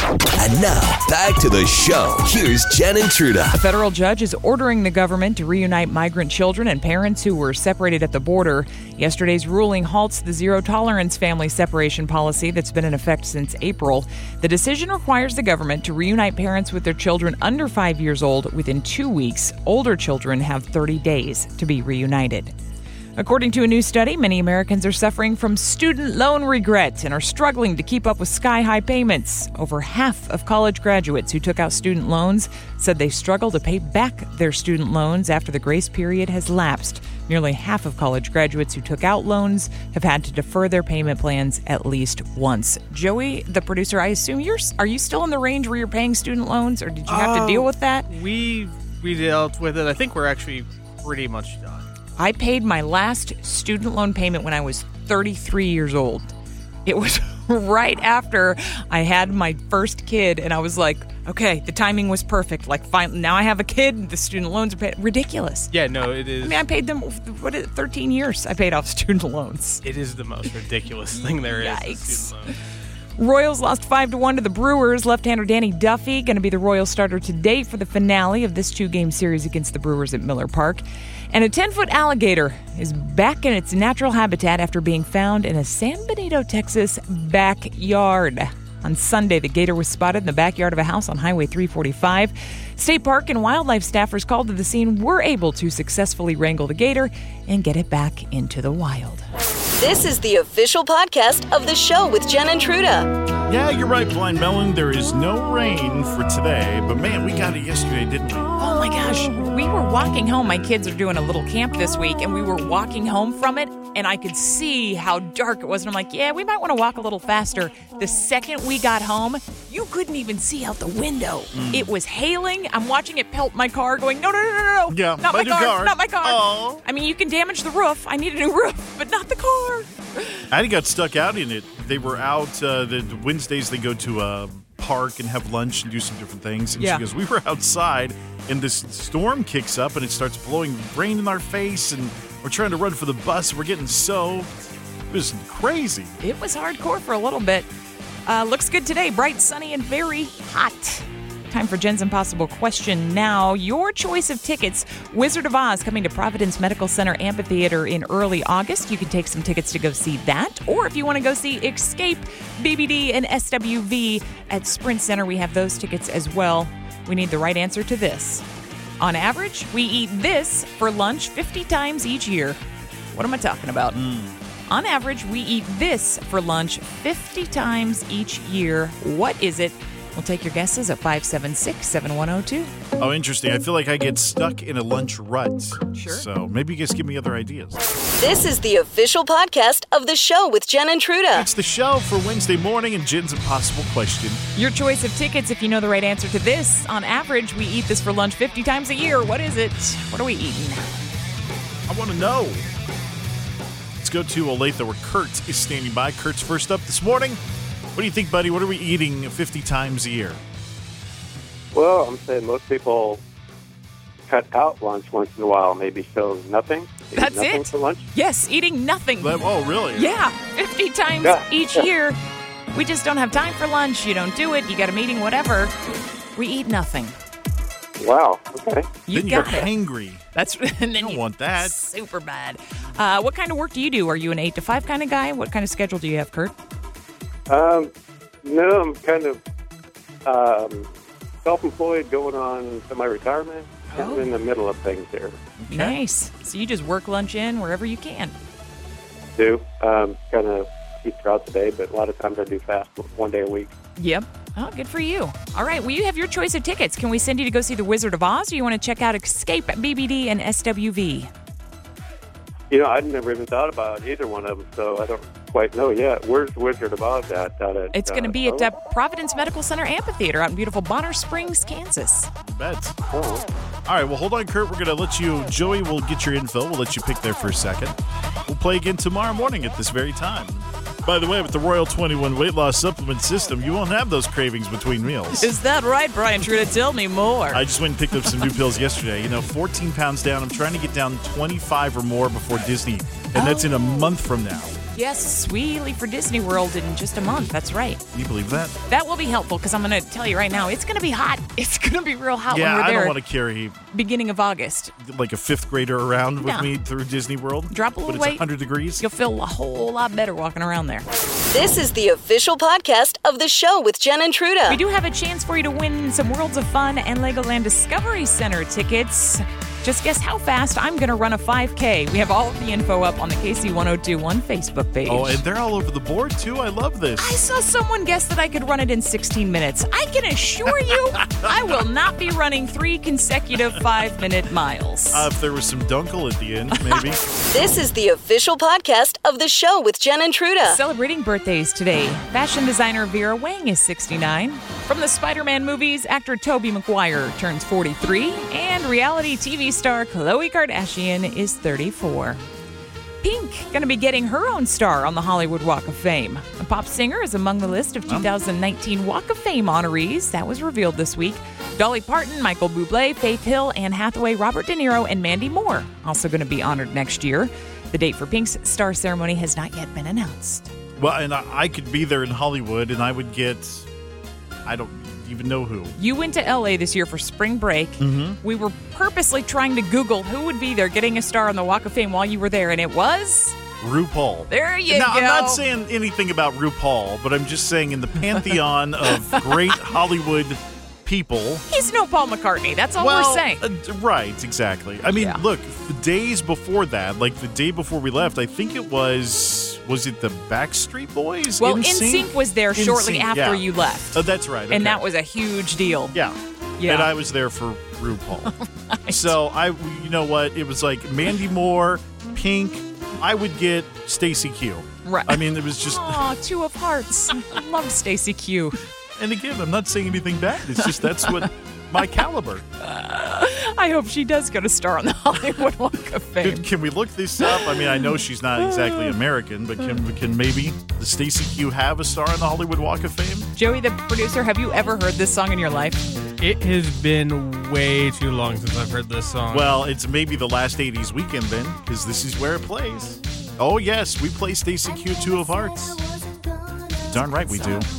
And now, back to the show. Here's Jen and Truda. A federal judge is ordering the government to reunite migrant children and parents who were separated at the border. Yesterday's ruling halts the zero-tolerance family separation policy that's been in effect since April. The decision requires the government to reunite parents with their children under 5 years old within 2 weeks. Older children have 30 days to be reunited. According to a new study, many Americans are suffering from student loan regret and are struggling to keep up with sky-high payments. Over half of college graduates who took out student loans said they struggle to pay back their student loans after the grace period has lapsed. Nearly half of college graduates who took out loans have had to defer their payment plans at least once. Joey, the producer, I assume are you still in the range where you're paying student loans, or did you have to deal with that? We dealt with it. I think we're actually pretty much done. I paid my last student loan payment when I was 33 years old. It was right after I had my first kid, and I was like, okay, the timing was perfect. Like, finally, now I have a kid, the student loans are paid. Ridiculous. Yeah, no, it is. I mean, I paid them, 13 years I paid off student loans. It is the most ridiculous thing there is. Yikes. Student loan. Royals lost 5-1 to the Brewers. Left-hander Danny Duffy going to be the Royals starter today for the finale of this 2-game series against the Brewers at Miller Park. And a 10-foot alligator is back in its natural habitat after being found in a San Benito, Texas backyard. On Sunday, the gator was spotted in the backyard of a house on Highway 345. State Park and wildlife staffers called to the scene were able to successfully wrangle the gator and get it back into the wild. This is the official podcast of the show with Jen and Truda. Yeah, you're right, Blind Melon. There is no rain for today, but man, we got it yesterday, didn't we? Oh my gosh, we were walking home. My kids are doing a little camp this week, and we were walking home from it, and I could see how dark it was. And I'm like, yeah, we might want to walk a little faster. The second we got home, you couldn't even see out the window. It was hailing. I'm watching it pelt my car, going, no. Yeah, not my car, not my car. Oh. I mean, you can damage the roof. I need a new roof, but not the car. Addie got stuck out in it. They were out, the Wednesdays they go to a park and have lunch and do some different things. And she goes, we were outside, and this storm kicks up, and it starts blowing rain in our face, and we're trying to run for the bus. We're getting soaked. It was crazy. It was hardcore for a little bit. Looks good today. Bright, sunny, and very hot. Time for Jen's Impossible Question now. Your choice of tickets. Wizard of Oz coming to Providence Medical Center Amphitheater in early August. You can take some tickets to go see that. Or if you want to go see Escape, BBD, and SWV at Sprint Center, we have those tickets as well. We need the right answer to this. On average, we eat this for lunch 50 times each year. What am I talking about? On average, we eat this for lunch 50 times each year. What is it? We'll take your guesses at 576-7102. Oh, interesting. I feel like I get stuck in a lunch rut. Sure. So maybe you guys give me other ideas. This is the official podcast of the show with Jen and Truda. It's the show for Wednesday morning and Jen's Impossible Question. Your choice of tickets if you know the right answer to this. On average, we eat this for lunch 50 times a year. What is it? What are we eating? I want to know. Let's go to Olathe where Kurt is standing by. Kurt's first up this morning. What do you think, buddy? What are we eating 50 times a year? Well, I'm saying most people cut out lunch once in a while, maybe show nothing. That's nothing it. for lunch. Yes, eating nothing. Oh, really? Yeah, 50 times each year. We just don't have time for lunch. You don't do it. You got a meeting, whatever. We eat nothing. Wow. Okay. You Then you're got it. hangry. That's and then don't want that. Super bad. What kind of work do you do? Are you an 8 to 5 kind of guy? What kind of schedule do you have, Kurt? No, I'm kind of self-employed, going on semi-retirement. Oh. I'm in the middle of things here. Okay. Nice. So you just work lunch in wherever you can. Do kind of eat throughout the day, but a lot of times I do fast one day a week. Yep. Oh, good for you. All right. Well, you have your choice of tickets. Can we send you to go see The Wizard of Oz, or you want to check out Escape, BBD, and SWV? You know, I'd never even thought about either one of them, so I don't quite know yet. Where's the Wizard of Oz at? It's going to be at Providence Medical Center Amphitheater out in beautiful Bonner Springs, Kansas. Bet. Oh. All right, well, hold on, Kurt. We're going to let you, Joey will get your info. We'll let you pick there for a second. We'll play again tomorrow morning at this very time. By the way, with the Royal 21 weight loss supplement system, you won't have those cravings between meals. Is that right, Brian Truda? Tell me more. I just went and picked up some new pills yesterday. 14 pounds down. I'm trying to get down 25 or more before Disney, and that's in a month from now. Yes, we leave for Disney World in just a month. That's right. Can you believe that? That will be helpful because I'm going to tell you right now, it's going to be hot. It's going to be real hot Yeah, when we're I there. don't want to carry Beginning of August. like a fifth grader around with No. me through Disney World. Drop a little But it's weight. 100 degrees. You'll feel a whole lot better walking around there. This is the official podcast of the show with Jen and Truda. We do have a chance for you to win some Worlds of Fun and Legoland Discovery Center tickets. Just guess how fast I'm going to run a 5K. We have all of the info up on the KC1021 Facebook page. Oh, and they're all over the board, too. I love this. I saw someone guess that I could run it in 16 minutes. I can assure you, I will not be running 3 consecutive 5-minute miles. If there was some dunkel at the end, maybe. This is the official podcast of the show with Jen and Truda. Celebrating birthdays today, fashion designer Vera Wang is 69. From the Spider-Man movies, actor Tobey Maguire turns 43. And reality TV star Khloe Kardashian is 34. Pink going to be getting her own star on the Hollywood Walk of Fame. A pop singer is among the list of 2019 Walk of Fame honorees. That was revealed this week. Dolly Parton, Michael Bublé, Faith Hill, Anne Hathaway, Robert De Niro, and Mandy Moore also going to be honored next year. The date for Pink's star ceremony has not yet been announced. Well, and I could be there in Hollywood, and I would get, I don't even know who. You went to LA this year for spring break. Mm-hmm. We were purposely trying to Google who would be there getting a star on the Walk of Fame while you were there, and it was RuPaul. There you now, go. I'm not saying anything about RuPaul, but I'm just saying in the pantheon of great Hollywood people. He's no Paul McCartney. That's all we're saying. Right, exactly. I mean, Yeah. look, the days before that, like the day before we left, I think it was it the Backstreet Boys? Well, NSYNC? NSYNC was there shortly NSYNC, after yeah. you left. Oh, that's right. And okay. that was a huge deal. Yeah. Yeah. And I was there for RuPaul. So you know what? It was like Mandy Moore, Pink. I would get Stacey Q. Right. I mean, it was just. Aw, 2 of Hearts. Love Stacey Q. And again, I'm not saying anything bad. It's just that's what my caliber. I hope she does go to star on the Hollywood Walk of Fame. Can we look this up? I mean, I know she's not exactly American, but can maybe the Stacey Q have a star on the Hollywood Walk of Fame? Joey, the producer, have you ever heard this song in your life? It has been way too long since I've heard this song. Well, it's maybe the last 80s weekend then, because this is where it plays. Oh, yes, we play Stacey Q 2 of Hearts. Darn right we do.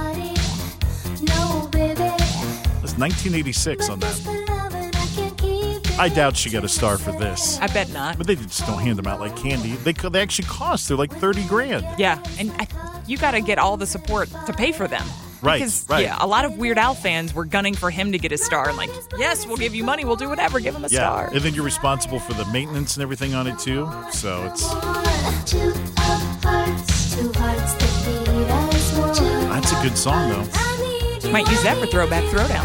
It's 1986 on that. I doubt she got a star for this. I bet not. But they just don't hand them out like candy. They actually cost. They're like $30,000. Yeah, and you got to get all the support to pay for them. Right, Because, right. yeah, a lot of Weird Al fans were gunning for him to get a star. And like, yes, we'll give you money. We'll do whatever. Give him a star. And then you're responsible for the maintenance and everything on it too. So it's that's a good song though. Might use that for Throwback Throwdown.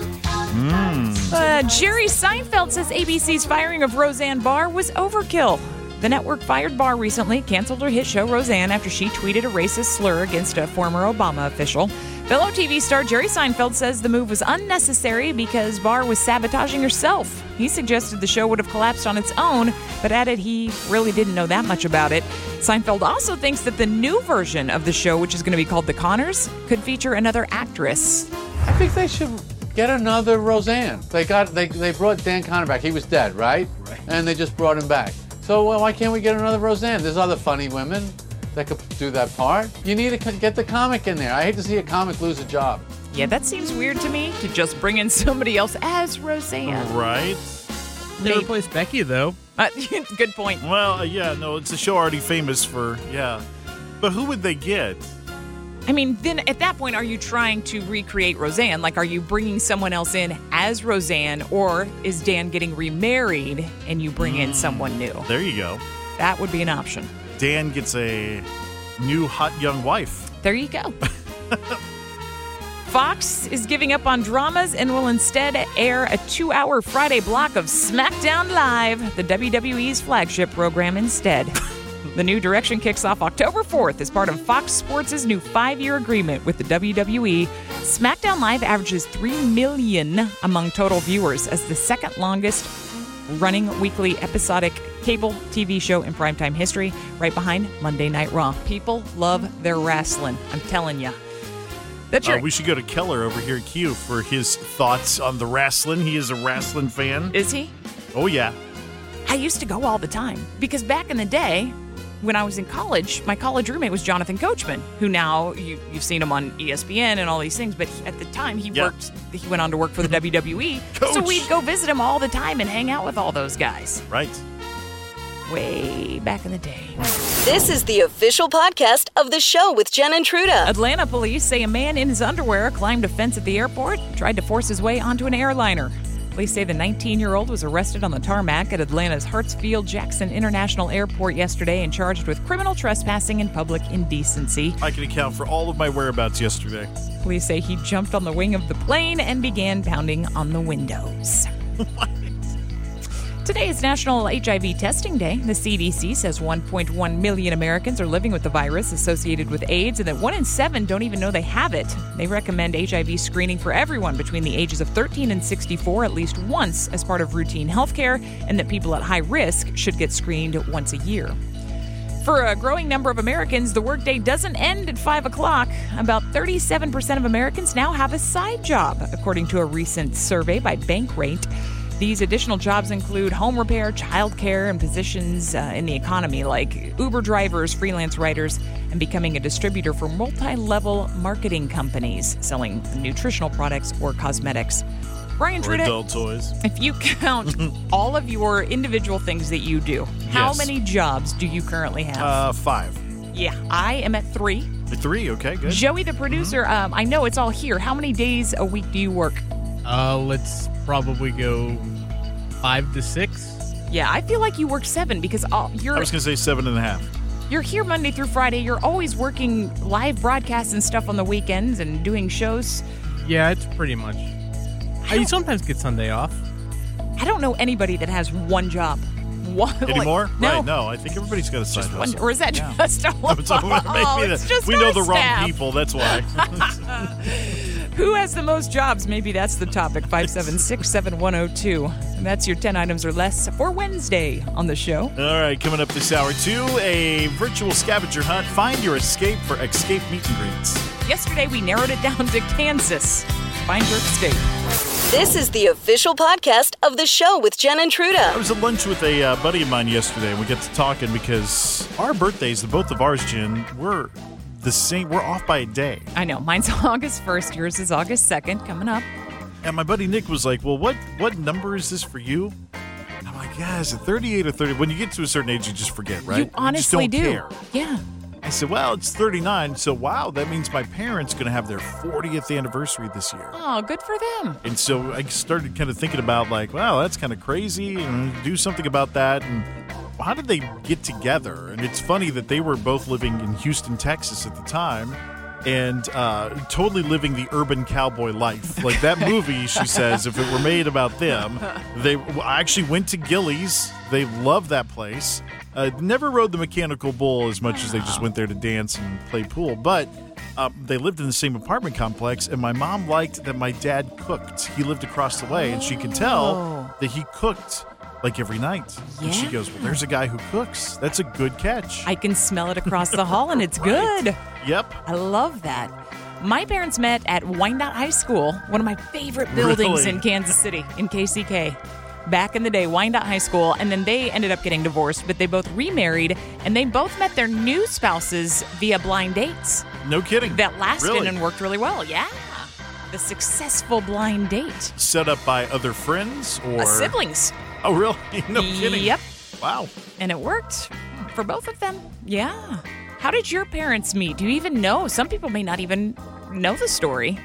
Jerry Seinfeld says ABC's firing of Roseanne Barr was overkill. The network fired Barr recently, canceled her hit show Roseanne after she tweeted a racist slur against a former Obama official. Fellow TV star Jerry Seinfeld says the move was unnecessary because Barr was sabotaging herself. He suggested the show would have collapsed on its own, but added he really didn't know that much about it. Seinfeld also thinks that the new version of the show, which is going to be called The Connors, could feature another actress. I think they should get another Roseanne. They brought Dan Connor back. He was dead, right? Right. And they just brought him back. So why can't we get another Roseanne? There's other funny women that could do that part. You need to get the comic in there. I hate to see a comic lose a job. Yeah, that seems weird to me, to just bring in somebody else as Roseanne. Right. They replaced Becky, though. Good point. Well, yeah, no, it's a show already famous for, yeah. But who would they get? I mean, then at that point, are you trying to recreate Roseanne? Like, are you bringing someone else in as Roseanne, or is Dan getting remarried and you bring in someone new? There you go. That would be an option. Dan gets a new hot young wife. There you go. Fox is giving up on dramas and will instead air a 2-hour Friday block of SmackDown Live, the WWE's flagship program instead. The new direction kicks off October 4th as part of Fox Sports' new 5-year agreement with the WWE. SmackDown Live averages 3 million among total viewers as the second longest running weekly episodic cable TV show in primetime history, right behind Monday Night Raw. People love their wrestling, I'm telling you. That's your... We should go to Keller over here at Q for his thoughts on the wrestling. He is a wrestling fan. Is he? Oh, yeah. I used to go all the time because back in the day, when I was in college, my college roommate was Jonathan Coachman, who now you've seen him on ESPN and all these things. But at the time, he went on to work for the WWE. Coach. So we'd go visit him all the time and hang out with all those guys. Right. Way back in the day. This is the official podcast of the show with Jen and Truda. Atlanta police say a man in his underwear climbed a fence at the airport, tried to force his way onto an airliner. Police say the 19-year-old was arrested on the tarmac at Atlanta's Hartsfield-Jackson International Airport yesterday and charged with criminal trespassing and public indecency. I can account for all of my whereabouts yesterday. Police say he jumped on the wing of the plane and began pounding on the windows. Today is National HIV Testing Day. The CDC says 1.1 million Americans are living with the virus associated with AIDS and that 1 in 7 don't even know they have it. They recommend HIV screening for everyone between the ages of 13 and 64 at least once as part of routine health care, and that people at high risk should get screened once a year. For a growing number of Americans, the workday doesn't end at 5 o'clock. About 37% of Americans now have a side job, according to a recent survey by Bankrate. These additional jobs include home repair, childcare, and positions in the economy like Uber drivers, freelance writers, and becoming a distributor for multi-level marketing companies selling nutritional products or cosmetics. Brian Or Truda, adult toys. if you count all of your individual things that you do, how Yes. many jobs do you currently have? 5. Yeah, I am at 3. 3, okay, good. Joey, the producer, I know it's all here. How many days a week do you work? Let's probably go 5 to 6. Yeah, I feel like you work 7 because I was going to say 7.5. you're here Monday through Friday. You're always working live broadcasts and stuff on the weekends and doing shows. Yeah, it's pretty much. You sometimes get Sunday off. I don't know anybody that has one job. One, Anymore? no. Right, no. I think everybody's got a side Just one, hustle. or is that just a No, it's maybe it's just we know our the wrong staff. people, that's why. Who has the most jobs? Maybe that's the topic. 576-7102. And that's your 10 items or less for Wednesday on the show. All right, coming up this hour, too, a virtual scavenger hunt. Find your escape for Escape Meet and Greets. Yesterday, we narrowed it down to Kansas. Find your escape. This is the official podcast of the show with Jen and I Truda. was at lunch with a buddy of mine yesterday, and we got to talking because our birthdays, the both of ours, Jen, we're the same. We're off by a day. I know. Mine's August 1st. Yours is August 2nd. Coming up. And my buddy Nick was like, well, what number is this for you? I'm like, yeah, is it 38 or 30? When you get to a certain age, you just forget, right? You honestly just don't do. care. Yeah. I said, well, it's 39. So, wow, that means my parents going to have their 40th anniversary this year. Oh, good for them. And so I started kind of thinking about like, wow, that's kind of crazy and do something about that. And how did they get together? And it's funny that they were both living in Houston, Texas at the time and totally living the urban cowboy life. Like that movie, she says, if it were made about them, they actually went to Gillies. They loved that place. Never rode the mechanical bull as much as they just went there to dance and play pool. But they lived in the same apartment complex, and my mom liked that my dad cooked. He lived across the way, and she could tell that he cooked like every night. And she Yeah. goes, well, there's a guy who cooks. That's a good catch. I can smell it across the hall, and it's good. Yep. I love that. My parents met at Wyandotte High School, one of my favorite buildings Really? in Kansas City, in KCK. Back in the day, Wyandotte High School, and then they ended up getting divorced, but they both remarried, and they both met their new spouses via blind dates No kidding. that lasted Really? and worked really well. Yeah. The successful blind date. Set up by other friends or Siblings. Oh, really? No kidding. Yep. Wow. And it worked for both of them. Yeah. How did your parents meet? Do you even know? Some people may not even know the story.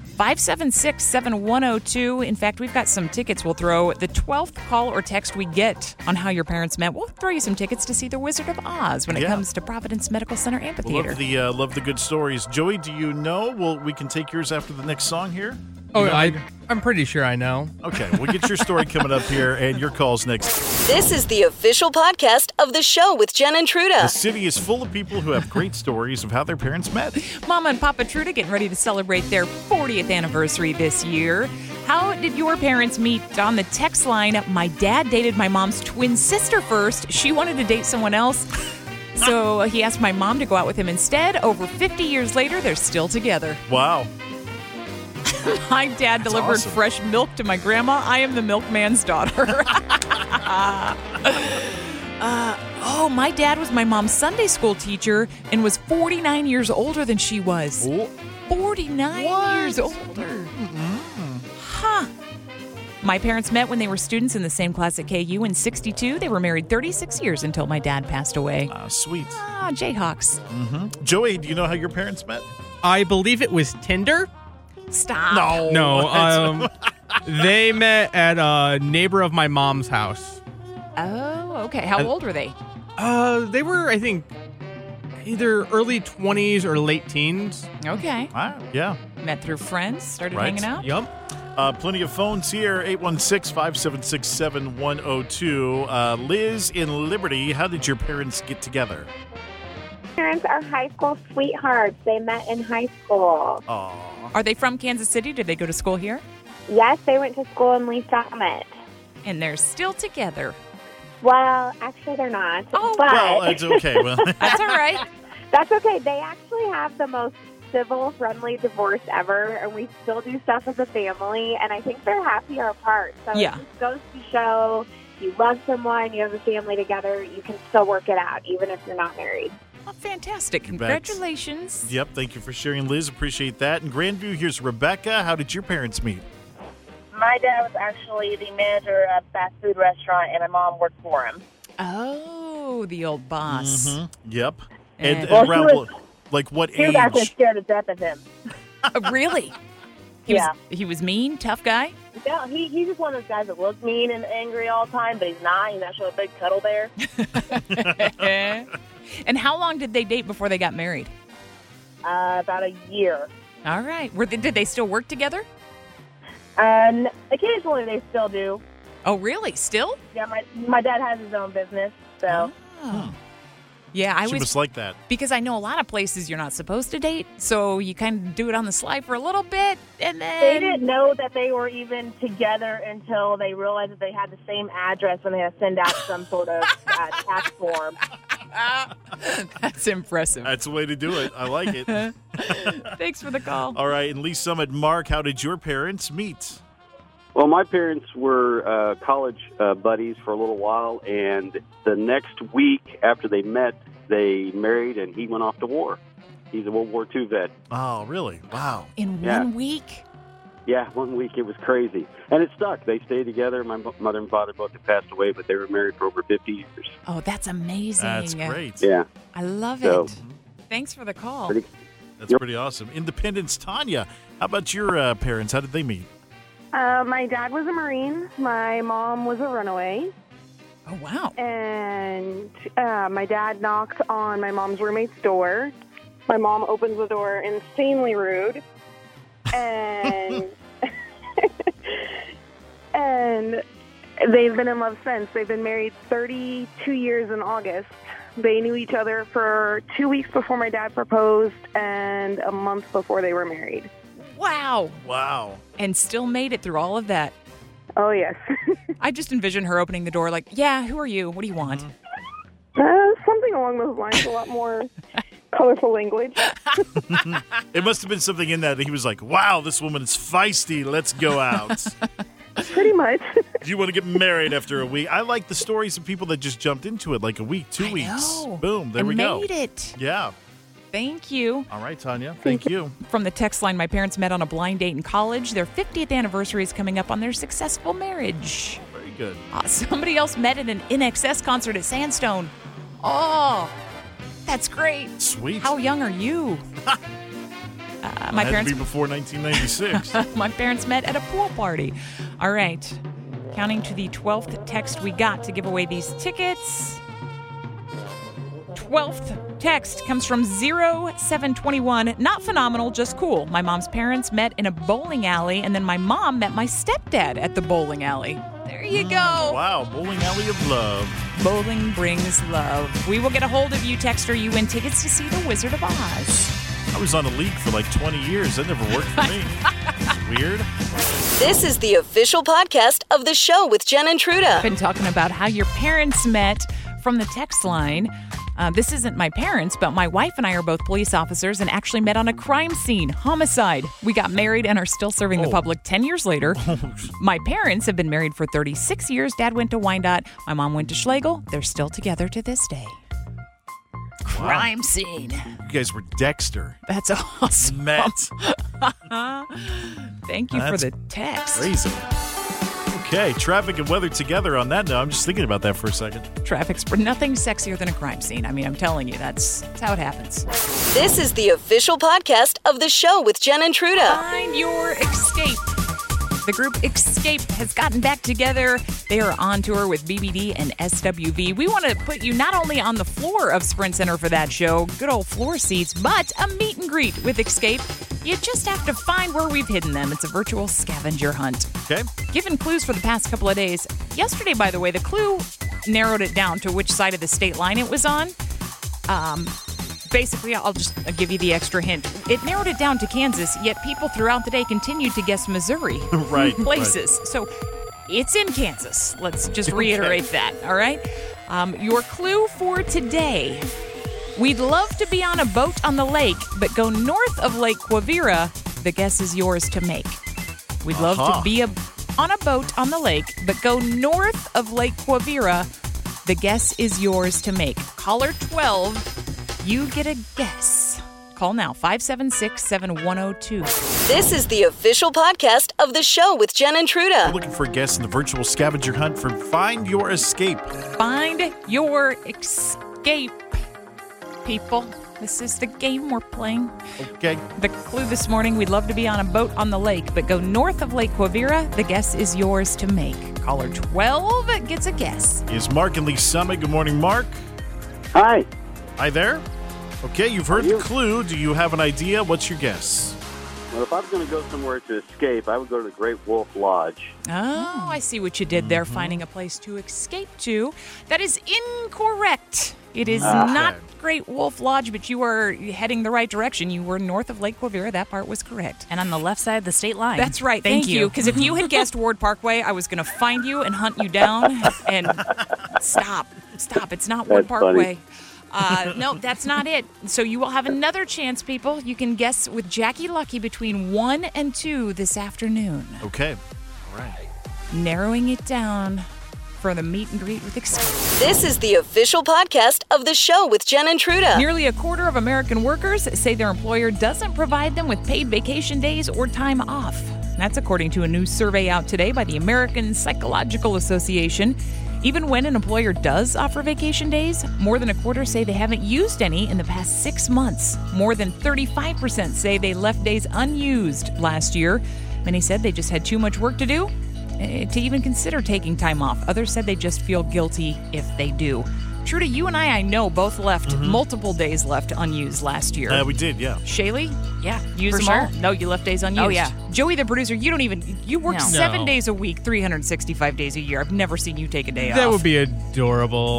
576-7102. In fact, we've got some tickets we'll throw. The 12th call or text we get on how your parents met, we'll throw you some tickets to see The Wizard of Oz when it Yeah. comes to Providence Medical Center Amphitheater. Love the good stories. Joey, do you know? Well, we can take yours after the next song here. Oh, You know- I'm pretty sure I know. Okay, we'll get your story coming up here and your calls next. This is the official podcast of the show with Jen and The Truda. city is full of people who have great stories of how their parents met. Mama and Papa Truda getting ready to celebrate their 40th anniversary this year. How did your parents meet? On the text line, my dad dated my mom's twin sister first. She wanted to date someone else. So he asked my mom to go out with him instead. Over 50 years later, they're still together. Wow. My dad delivered awesome. fresh milk to my grandma. I am the milkman's daughter. Oh, my dad was my mom's Sunday school teacher and was 49 years older than she was. Oh. 49 years older. Huh. My parents met when they were students in the same class at KU in 62. They were married 36 years until my dad passed away. Sweet. Jayhawks. Joey, do you know how your parents met? I believe it was Tinder. Stop. No, they met at a neighbor of my mom's house. Oh, okay. How old were they? They were, I think, either early 20s or late teens. Okay. Wow. Yeah. Met through friends, started Right. hanging out. Yup. Plenty of phones here, 816-576-7102. Liz in Liberty, how did your parents get together? Parents are high school sweethearts. They met in high school. Aw. Are they from Kansas City? Did they go to school here? Yes, they went to school in Lee Summit. And they're still together. Well, actually, they're not. Oh, but Well, it's okay. Well, That's all right. that's okay. They actually have the most civil, friendly divorce ever, and we still do stuff as a family, and I think they're happier apart. So Yeah. it just goes to show you love someone, you have a family together, you can still work it out, even if you're not married. Well, fantastic. Congratulations. yep, thank you for sharing, Liz. Appreciate that. In Grandview, here's Rebecca. How did your parents meet? My dad was actually the manager of a fast food restaurant, and my mom worked for him. Oh, the old boss. Yep. And- And, Well, she around was- like what She was actually age? scared to death of him. Really? Yeah. He was mean, tough guy? No, he's just one of those guys that looks mean and angry all the time, but he's not. He's actually a big cuddle bear. And how long did they date before they got married? About a year. All right. Did they still work together? And occasionally they still do. Oh, really? Still? Yeah, my dad has his own business, so. Oh. Yeah, I She was was like that. because I know a lot of places you're not supposed to date, so you kind of do it on the sly for a little bit, and then They didn't know that they were even together until they realized that they had the same address when they had to send out some sort of tax form. That's impressive. That's the way to do it. I like it. Thanks for the call. All right, in Lee Summit, Mark, how did your parents meet? Well, my parents were college buddies for a little while, and the next week after they met, they married, and he went off to war. He's a World War II vet. Oh, really? Wow. In Yeah. 1 week? Yeah, 1 week. It was crazy. And it stuck. They stayed together. My mother and father both had passed away, but they were married for over 50 years. Oh, that's amazing. That's great. Yeah. I love So- it. Thanks for the call. Pretty- That's pretty awesome. Independence, Tanya. How about your parents? How did they meet? My dad was a Marine. My mom was a runaway. Oh, wow. And my dad knocked on my mom's roommate's door. My mom opens the door, insanely rude. And and they've been in love since. They've been married 32 years in August. They knew each other for 2 weeks before my dad proposed and a month before they were married. Wow. Wow. And still made it through all of that. Oh, yes. I just envision her opening the door like, yeah, who are you? What do you want? Something along those lines, a lot more colorful language. It must have been something in that he was like, wow, this woman is feisty. Let's go out. Pretty much. Do you want to get married after a week? I like the stories of people that just jumped into it like a week, 2 weeks. know. Boom, there And we go. made it. Yeah. Thank you. All right, Tanya. Thank you. From the text line, my parents met on a blind date in college. Their 50th anniversary is coming up on their successful marriage. Very good. Somebody else met at an INXS concert at Sandstone. Oh, that's great. Sweet. How young are you? My Had parents to be before 1996. My parents met at a pool party. All right. Counting to the 12th text we got to give away these tickets. 12th text comes from 0721. Not phenomenal, just cool. My mom's parents met in a bowling alley, and then my mom met my stepdad at the bowling alley. There you go. Wow, bowling alley of love. Bowling brings love. We will get a hold of you, texter. You win tickets to see The Wizard of Oz. I was on a league for like 20 years. That never worked for me. It's weird. This is the official podcast of the show with Jen and Truda. Been talking about how your parents met from the text line. This isn't my parents, but my wife and I are both police officers and actually met on a crime scene, homicide. We got married and are still serving the public 10 years later. My parents have been married for 36 years. Dad went to Wyandotte. My mom went to Schlegel. They're still together to this day. Crime scene. You guys were Dexter. That's awesome. Met. Thank you for the text. Crazy. Okay, traffic and weather together on that note. I'm just thinking about that for a second. Traffic's nothing sexier than a crime scene. I mean, I'm telling you, that's how it happens. This is the official podcast of the show with Jen and Truda. Find your escape. The group Escape has gotten back together. They are on tour with BBD and SWV. We want to put you not only on the floor of Sprint Center for that show, good old floor seats, but a meet and greet with Escape. You just have to find where we've hidden them. It's a virtual scavenger hunt. Okay. Given clues for the past couple of days. Yesterday, by the way, the clue narrowed it down to which side of the state line it was on. Basically, I'll give you the extra hint. It narrowed it down to Kansas, yet people throughout the day continued to guess Missouri places. Right. So it's in Kansas. Let's just reiterate that, all right? Your clue for today. We'd love to be on a boat on the lake, but go north of Lake Quivira. The guess is yours to make. We'd love to be on a boat on the lake, but go north of Lake Quivira. The guess is yours to make. Caller 12, you get a guess. Call now, 576-7102. This is the official podcast of the show with Jen and Truda. We're looking for a guest in the virtual scavenger hunt for Find Your Escape. Find your escape, people. This is the game we're playing. Okay. The clue this morning, we'd love to be on a boat on the lake, but go north of Lake Quivira. The guess is yours to make. Caller 12 gets a guess. Is Mark and Lee Summit. Good morning, Mark. Hi. Hi there. Okay, you've heard the clue. Do you have an idea? What's your guess? Well, if I was going to go somewhere to escape, I would go to the Great Wolf Lodge. Oh, I see what you did there, finding a place to escape to. That is incorrect. It is not Great Wolf Lodge, but you are heading the right direction. You were north of Lake Quivira. That part was correct. And on the left side of the state line. That's right. Thank you. Because if you had guessed Ward Parkway, I was going to find you and hunt you down. And stop. It's not Ward Parkway. No, that's not it. So you will have another chance, people. You can guess with Jackie Lucky between 1 and 2 this afternoon. Okay. All right. Narrowing it down for the meet and greet with Escape. This is the official podcast of the show with Jen and Truda. Nearly a quarter of American workers say their employer doesn't provide them with paid vacation days or time off. That's according to a new survey out today by the American Psychological Association. Even when an employer does offer vacation days, more than a quarter say they haven't used any in the past 6 months. More than 35% say they left days unused last year. Many said they just had too much work to do to even consider taking time off. Others said they just feel guilty if they do. Truda, you and I know, both left multiple days left unused last year. We did, yeah. Shaylee? Yeah, Use them all? No, you left days unused. Oh, yeah. Joey, the producer, you work 7 days a week, 365 days a year. I've never seen you take a day off. That would be adorable.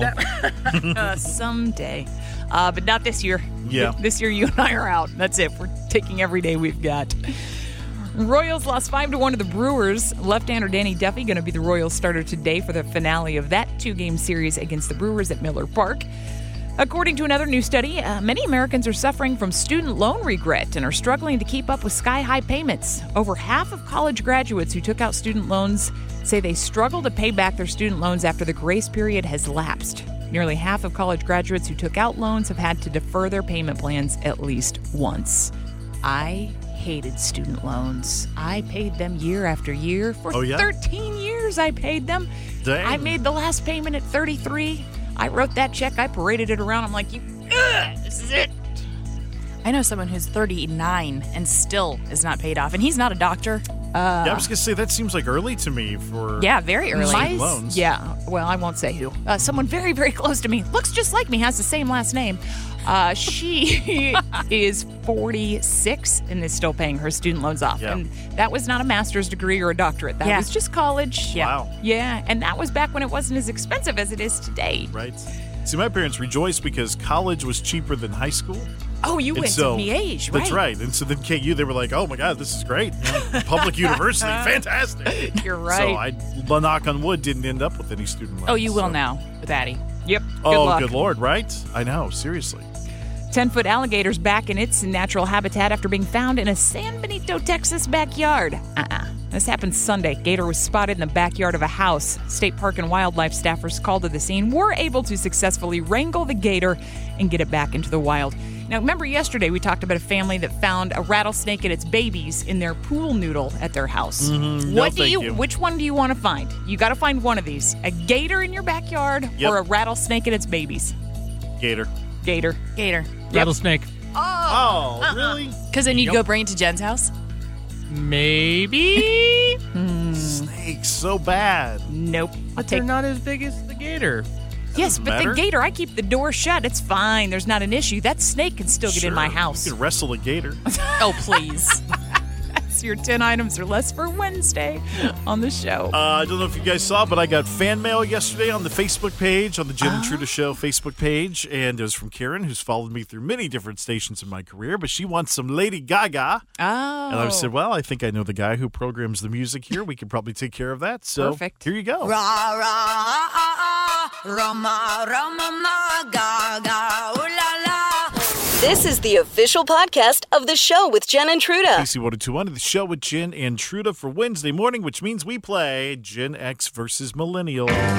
Someday. But not this year. Yeah. This year, you and I are out. That's it. We're taking every day we've got. Royals lost 5-1 to the Brewers. Left-hander Danny Duffy going to be the Royals starter today for the finale of that 2-game series against the Brewers at Miller Park. According to another new study, many Americans are suffering from student loan regret and are struggling to keep up with sky-high payments. Over half of college graduates who took out student loans say they struggle to pay back their student loans after the grace period has lapsed. Nearly half of college graduates who took out loans have had to defer their payment plans at least once. I hated student loans. I paid them year after year. For 13 years I paid them. Dang. I made the last payment at 33. I wrote that check. I paraded it around. I'm like, this is it. I know someone who's 39 and still is not paid off, and he's not a doctor. Yeah, I was going to say, that seems like early to me for very early. student loans. Yeah, well, I won't say who. Someone very, very close to me, looks just like me, has the same last name. She is 46 and is still paying her student loans off. Yeah. And that was not a master's degree or a doctorate. That was just college. Wow. Yeah, and that was back when it wasn't as expensive as it is today. Right. See, my parents rejoiced because college was cheaper than high school. Oh, you went to Miege, right? That's right. And so then KU, they were like, oh, my God, this is great. Public university, fantastic. You're right. So I, knock on wood, didn't end up with any student loans. Oh, you will now with Addie. Yep. Oh, luck. good Lord, right? I know, seriously. 10-foot alligator's back in its natural habitat after being found in a San Benito, Texas backyard. This happened Sunday. Gator was spotted in the backyard of a house. State Park and Wildlife staffers called to the scene were able to successfully wrangle the gator and get it back into the wild. Now, remember yesterday we talked about a family that found a rattlesnake and its babies in their pool noodle at their house. Which one do you want to find? You got to find one of these. A gator in your backyard or a rattlesnake and its babies? Gator. Gator. Rattlesnake. Oh, really? Because then you'd go bring it to Jen's house? Maybe? Snakes, so bad. Nope. But they're not as big as the gator. Yes, but matter. the gator, I keep the door shut. It's fine. There's not an issue. That snake can still get in my house. You can wrestle a gator. Oh, please. That's your 10 items or less for Wednesday on the show. I don't know if you guys saw, but I got fan mail yesterday on the Facebook page, on the Jen and Truda Show Facebook page, and it was from Karen, who's followed me through many different stations in my career, but she wants some Lady Gaga. Oh. And I said, well, I think I know the guy who programs the music here. We could probably take care of that. So Perfect. Here you go. This is the official podcast of the show with Jen and Truda. KC 1021, the show with Jen and Truda for Wednesday morning, which means we play Gen X versus Millennial. People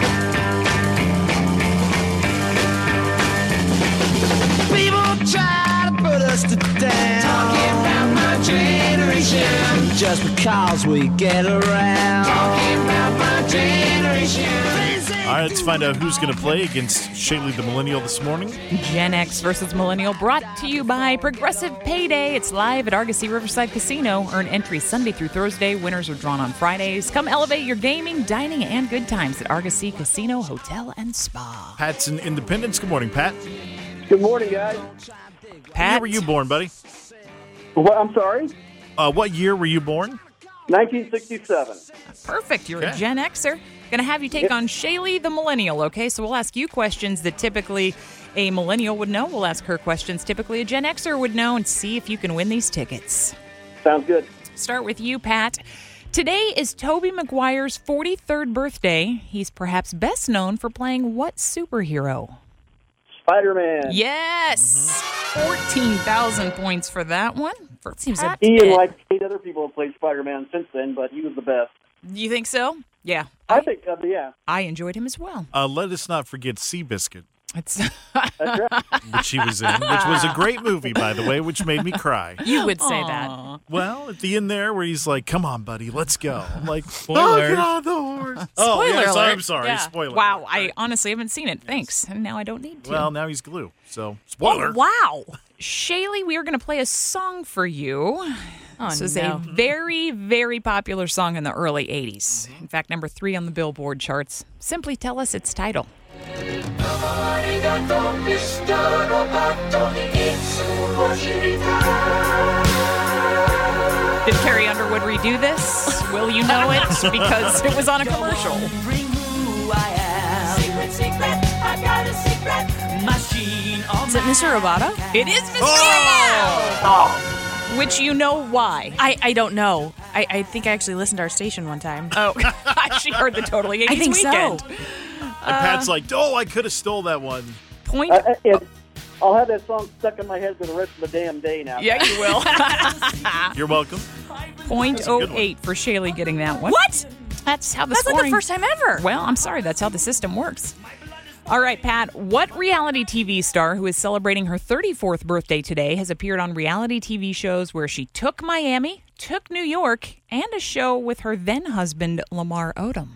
try to put us to down, talking about my generation, just because we get around, talking about my generation. All right, let's find out who's going to play against Shaylee the Millennial this morning. Gen X versus Millennial, brought to you by Progressive Payday. It's live at Argosy Riverside Casino. Earn entry Sunday through Thursday. Winners are drawn on Fridays. Come elevate your gaming, dining, and good times at Argosy Casino, Hotel, and Spa. Pat's in Independence. Good morning, Pat. Good morning, guys. Pat. What year were you born, buddy? What? I'm sorry? What year were you born? 1967. Perfect. You're a Gen Xer. Going to have you take on Shaylee the Millennial, okay? So we'll ask you questions that typically a Millennial would know. We'll ask her questions typically a Gen Xer would know and see if you can win these tickets. Sounds good. Start with you, Pat. Today is Tobey Maguire's 43rd birthday. He's perhaps best known for playing what superhero? Spider-Man. Yes! 14,000 points for that one. Seems a He and bit. like 8 other people have played Spider-Man since then, but he was the best. You think so? Yeah. I think, yeah. I enjoyed him as well. Let us not forget Seabiscuit, It's That's right. which he was in, which was a great movie, by the way, which made me cry. You would say that. Well, at the end there, where he's like, "Come on, buddy, let's go." I'm like, Spoilers. "Oh God, the horse!" Spoiler yeah, alert. I'm sorry. Yeah. Spoiler. Wow, alert. I honestly haven't seen it. Thanks. And now I don't need to. Well, now he's glue. So spoiler. Wow. Shaylee, we are going to play a song for you. Oh, This is no. a very, very popular song in the early 80s. In fact, number 3 on the Billboard charts. Simply tell us its title. Did Carrie Underwood redo this? Will you know it? Because it was on a commercial. Is it Mr. Roboto? It is Mr. Roboto! Which you know why. I don't know. I think I actually listened to our station one time. Oh, she heard the Totally 80s I think weekend. so. And Pat's like, "Oh, I could have stole that one." Point. I'll have that song stuck in my head for the rest of the damn day now. Yeah, you will. You're welcome. Point That's a good 08 for Shaylee getting that one. What? That's how the That's like scoring... the first time ever. Well, I'm sorry. That's how the system works. All right, Pat. What reality TV star who is celebrating her 34th birthday today has appeared on reality TV shows where she took Miami, took New York, and a show with her then-husband, Lamar Odom?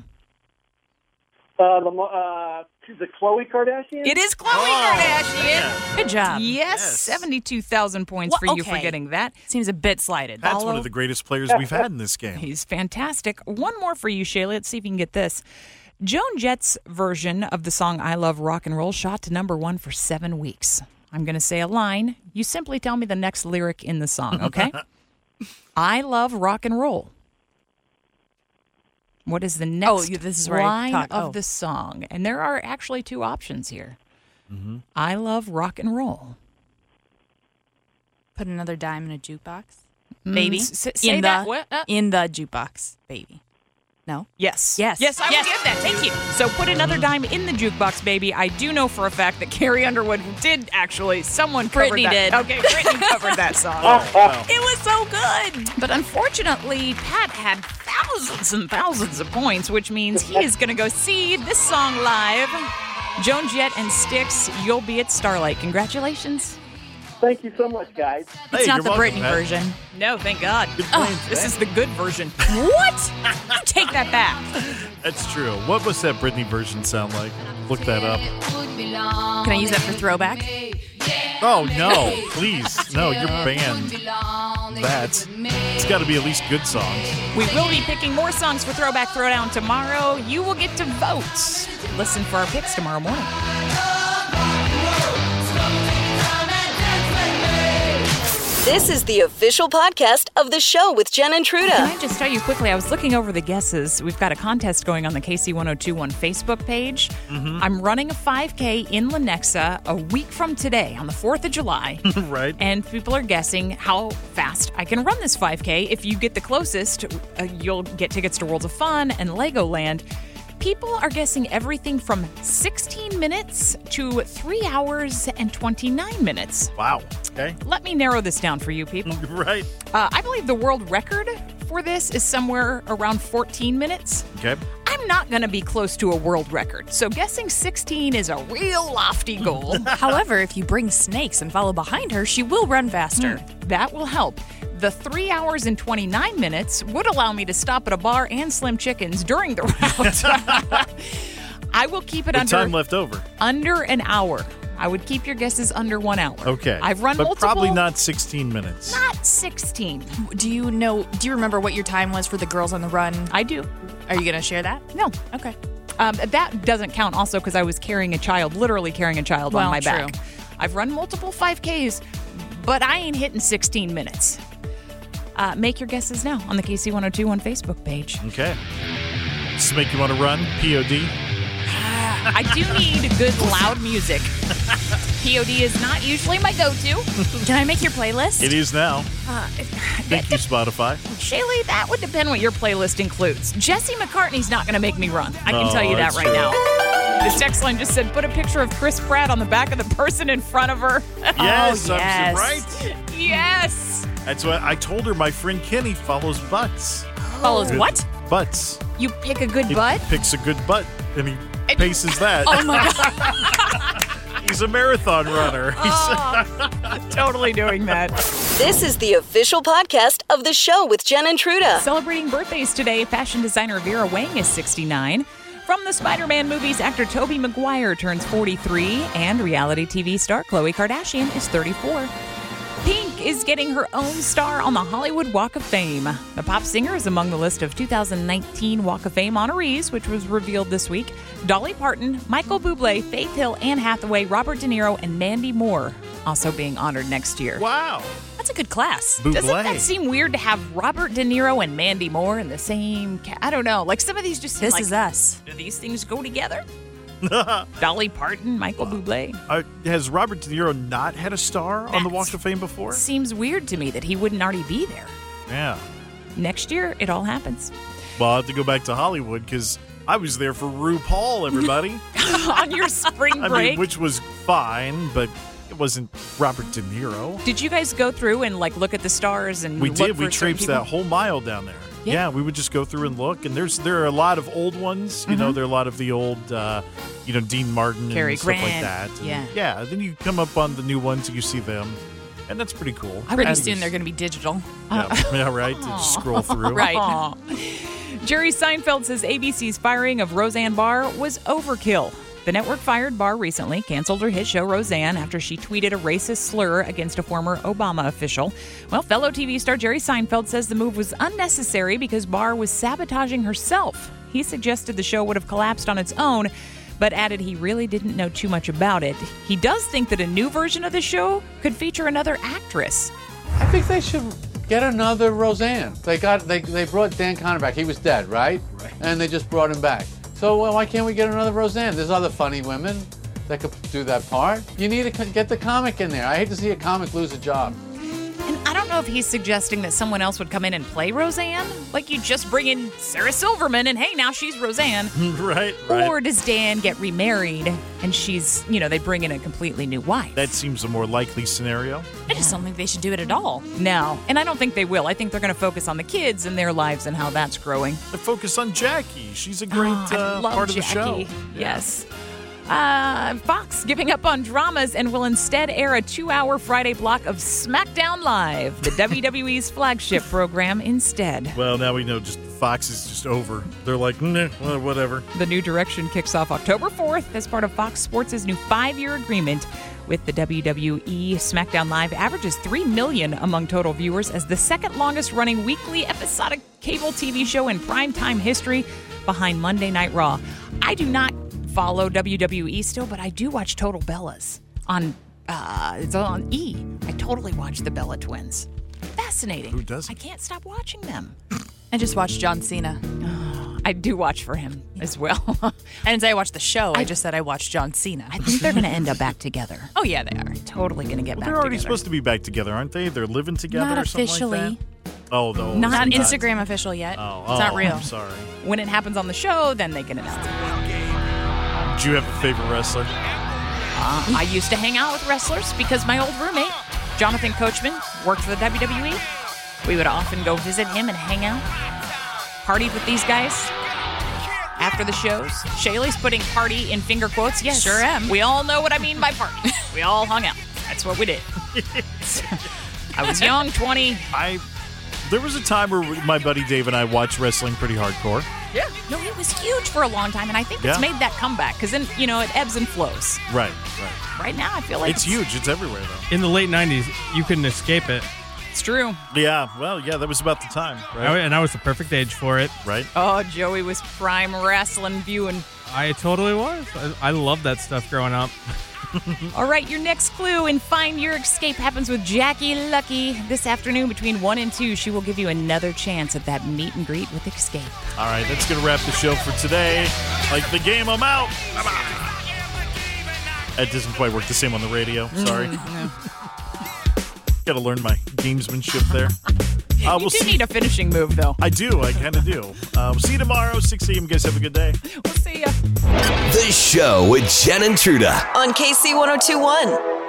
Is it Khloe Kardashian? It is Khloe Kardashian. Good job. Yes, 72,000 points for you for getting that. Seems a bit slighted. Pat's one of the greatest players we've had in this game. He's fantastic. One more for you, Shaylee. Let's see if you can get this. Joan Jett's version of the song I Love Rock and Roll shot to #1 for 7 weeks. I'm going to say a line. You simply tell me the next lyric in the song, okay? I love rock and roll. What is the next this is where I line talk. of the song? And there are actually 2 options here. Mm-hmm. I love rock and roll. Put another dime in a jukebox. Baby. Say in that. the What? in the jukebox, baby. No. Yes. Yes. Yes, I will give that. Thank you. So put another dime in the jukebox, baby. I do know for a fact that Carrie Underwood did actually. Someone covered Brittany that. did. Okay, Brittany covered that song. Wow. It was so good. But unfortunately, Pat had thousands and thousands of points, which means he is going to go see this song live. Joan Jett and Styx, You'll Be at Starlight. Congratulations. Thank you so much, guys. It's not the welcome, Britney Pat. version. No, thank God. This is the good version. What? You take that back. That's true. What was that Britney version sound like? Look that up. Can I use that for throwback? Oh, no. Please. No, you're banned. That. It's got to be at least good songs. We will be picking more songs for Throwback Throwdown tomorrow. You will get to vote. Listen for our picks tomorrow morning. This is the official podcast of the show with Jen and Truda. Can I just tell you quickly, I was looking over the guesses. We've got a contest going on the KC1021 Facebook page. I'm running a 5K in Lenexa a week from today on the 4th of July. Right. And people are guessing how fast I can run this 5K. If you get the closest, you'll get tickets to Worlds of Fun and Legoland. People are guessing everything from 16 minutes to 3 hours and 29 minutes. Wow. Okay. Let me narrow this down for you people. Right. I believe the world record for this is somewhere around 14 minutes. Okay. I'm not going to be close to a world record, so guessing 16 is a real lofty goal. However, if you bring snakes and follow behind her, she will run faster. That will help. The 3 hours and 29 minutes would allow me to stop at a bar and Slim Chickens during the route. I will keep it What time left over? under an hour. I would keep your guesses under 1 hour. Okay. I've run but multiple. probably not 16 minutes. Not 16. Do you remember what your time was for the Girls on the Run? I do. Are you going to share that? No. Okay. That doesn't count also because I was carrying a child, literally carrying a child on my true. back. I've run multiple 5Ks, but I ain't hitting 16 minutes. Make your guesses now on the KC1021 Facebook page. Okay. Does this make you want to run? POD? I do need good, loud music. POD is not usually my go-to. Can I make your playlist? It is now. Thank you, Spotify. Shaylee, that would depend what your playlist includes. Jesse McCartney's not going to make me run. I can tell you that that's right true. now. This text line just said, put a picture of Chris Pratt on the back of the person in front of her. Yes, Oh, I'm yes. right. Yes. That's what I told her. My friend Kenny follows butts. Follows what? Butts. You pick a good He butt? picks a good butt and he paces that. Oh my God. He's a marathon runner. Totally doing that. This is the official podcast of the show with Jen and Truda. Celebrating birthdays today, fashion designer Vera Wang is 69. From the Spider-Man movies, actor Tobey Maguire turns 43, and reality TV star Khloe Kardashian is 34. Pink is getting her own star on the Hollywood Walk of Fame. The pop singer is among the list of 2019 Walk of Fame honorees, which was revealed this week. Dolly Parton, Michael Bublé, Faith Hill, Anne Hathaway, Robert De Niro, and Mandy Moore also being honored next year. Wow. That's a good class. Doesn't that seem weird to have Robert De Niro and Mandy Moore in the same I don't know. Like some of these just seem This like, is us. do these things go together? Dolly Parton, Michael Bublé. Has Robert De Niro not had a star on the Walk of Fame before? Seems weird to me that he wouldn't already be there. Yeah. Next year, it all happens. Well, I'll have to go back to Hollywood because I was there for RuPaul, everybody. On your spring break. I mean, which was fine, but it wasn't Robert De Niro. Did you guys go through and like look at the stars and We look did. for We traipsed certain that whole mile down there. Yeah. Yeah, we would just go through and look, and there are a lot of old ones. You know, there are a lot of the old, Dean Martin Cary and stuff like Grant, that. And yeah. yeah. Then you come up on the new ones, and you see them, and that's pretty cool. Pretty soon they're going to be digital. Yeah, right. To just scroll through. Right. Aw. Jerry Seinfeld says ABC's firing of Roseanne Barr was overkill. The network fired Barr recently, canceled her hit show Roseanne after she tweeted a racist slur against a former Obama official. Well, fellow TV star Jerry Seinfeld says the move was unnecessary because Barr was sabotaging herself. He suggested the show would have collapsed on its own, but added he really didn't know too much about it. He does think that a new version of the show could feature another actress. I think they should get another Roseanne. They brought Dan Connor back. He was dead, right? Right. And they just brought him back. So why can't we get another Roseanne? There's other funny women that could do that part. You need to get the comic in there. I hate to see a comic lose a job. And I don't know if he's suggesting that someone else would come in and play Roseanne. Like you just bring in Sarah Silverman and hey, now she's Roseanne. Right. Or does Dan get remarried and she's, they bring in a completely new wife? That seems a more likely scenario. I just don't think they should do it at all. No. And I don't think they will. I think they're going to focus on the kids and their lives and how that's growing. They focus on Jackie. She's a great I love part of the Jackie. show. Yes. Fox giving up on dramas and will instead air a 2-hour Friday block of SmackDown Live, the WWE's flagship program instead. Well, now we know Fox is just over. They're like, nah, well, whatever. The new direction kicks off October 4th as part of Fox Sports' new 5-year agreement with the WWE. SmackDown Live averages 3 million among total viewers as the second longest running weekly episodic cable TV show in primetime history behind Monday Night Raw. I do not follow WWE still, but I do watch Total Bellas on it's on E. I totally watch the Bella Twins. Fascinating. Who doesn't? I can't stop watching them. I just watched John Cena. I do watch for him as well. I didn't say I watched the show. I just said I watched John Cena. I think they're going to end up back together. Oh, yeah, they are. Totally going to get back They're together. already supposed to be back together, aren't they? They're living together Not or something officially. like that? Oh, no. Not Instagram official yet. Oh, it's not real. I'm sorry. When it happens on the show, then they can announce it. Do you have a favorite wrestler? I used to hang out with wrestlers because my old roommate, Jonathan Coachman, worked for the WWE. We would often go visit him and hang out. Partied with these guys after the shows. Shaylee's putting party in finger quotes. Yes, sure am. We all know what I mean by party. We all hung out. That's what we did. I was young, 20. There was a time where my buddy Dave and I watched wrestling pretty hardcore. Yeah. No, it was huge for a long time, and I think it's made that comeback because then, it ebbs and flows. Right. Right now, I feel like it's huge. It's everywhere, though. In the late 90s, you couldn't escape it. It's true. Yeah, well, that was about the time, right? And I was the perfect age for it. Right. Oh, Joey was prime wrestling viewing. I totally was. I loved that stuff growing up. All right, your next clue in Find Your Escape happens with Jackie Lucky. This afternoon between 1 and 2, she will give you another chance at that meet and greet with Escape. All right, that's going to wrap the show for today. Like the game, I'm out. That doesn't quite work the same on the radio. Sorry. Got to learn my gamesmanship there. You do need a finishing move, though. I do. I kind of do. We'll see you tomorrow, 6 a.m. You guys have a good day. We'll see ya. The Show with Jen and Truda on KC 102.1.